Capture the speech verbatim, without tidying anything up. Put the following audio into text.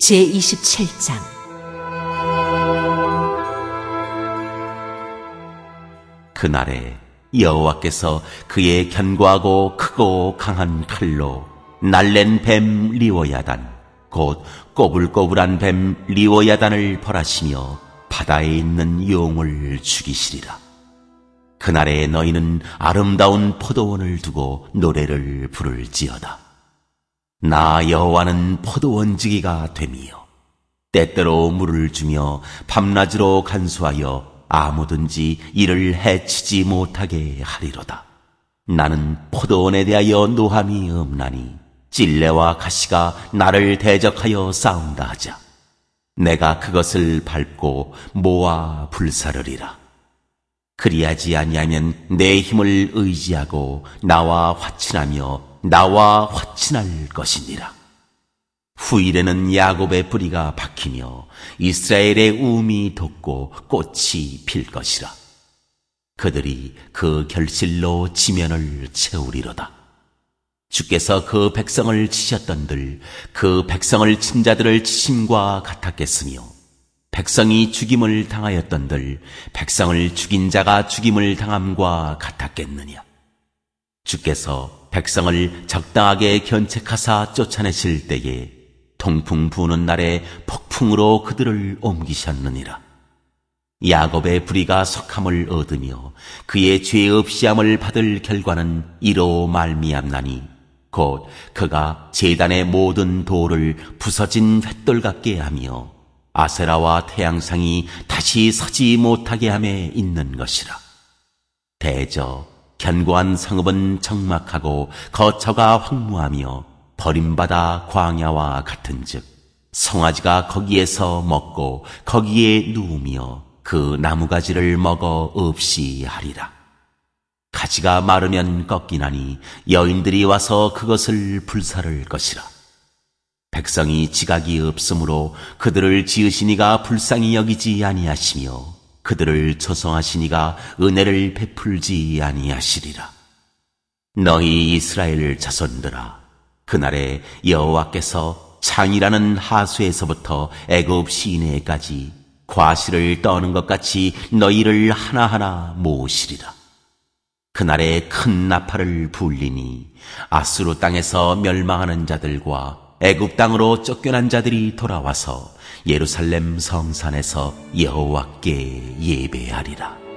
제이십칠 장. 그날에 여호와께서 그의 견고하고 크고 강한 칼로 날랜 뱀 리워야단 곧 꼬불꼬불한 뱀 리워야단을 벌하시며 바다에 있는 용을 죽이시리라. 그날에 너희는 아름다운 포도원을 두고 노래를 부를지어다. 나 여호와는 포도원지기가 됨이요 때때로 물을 주며 밤낮으로 간수하여 아무든지 이를 해치지 못하게 하리로다. 나는 포도원에 대하여 노함이 없나니 찔레와 가시가 나를 대적하여 싸운다 하자. 내가 그것을 밟고 모아 불사르리라. 그리하지 아니하면 내 힘을 의지하고 나와 화친하며 나와 화친할 것이니라. 후일에는 야곱의 뿌리가 박히며 이스라엘의 우음이 돋고 꽃이 필 것이라. 그들이 그 결실로 지면을 채우리로다. 주께서 그 백성을 치셨던들 그 백성을 친 자들을 치심과 같았겠으며 백성이 죽임을 당하였던들 백성을 죽인 자가 죽임을 당함과 같았겠느냐. 주께서 백성을 적당하게 견책하사 쫓아내실 때에 통풍 부는 날에 폭풍으로 그들을 옮기셨느니라. 야곱의 불의가 석함을 얻으며 그의 죄 없이함을 받을 결과는 이로 말미암나니 곧 그가 제단의 모든 돌을 부서진 횃돌 같게 하며 아세라와 태양상이 다시 서지 못하게 함에 있는 것이라. 대저 견고한 성읍은 적막하고 거처가 황무하며 버림받아 광야와 같은즉 송아지가 거기에서 먹고 거기에 누우며 그 나무가지를 먹어 없이 하리라. 가지가 마르면 꺾이나니 여인들이 와서 그것을 불사를 것이라. 백성이 지각이 없으므로 그들을 지으시니가 불쌍히 여기지 아니하시며 그들을 조성하시니가 은혜를 베풀지 아니하시리라. 너희 이스라엘 자손들아, 그날에 여호와께서 창이라는 하수에서부터 애굽 시내까지 과실을 떠는 것 같이 너희를 하나하나 모으시리라. 그날에 큰 나팔을 불리니 아수르 땅에서 멸망하는 자들과 애굽 땅으로 쫓겨난 자들이 돌아와서 예루살렘 성산에서 여호와께 예배하리라.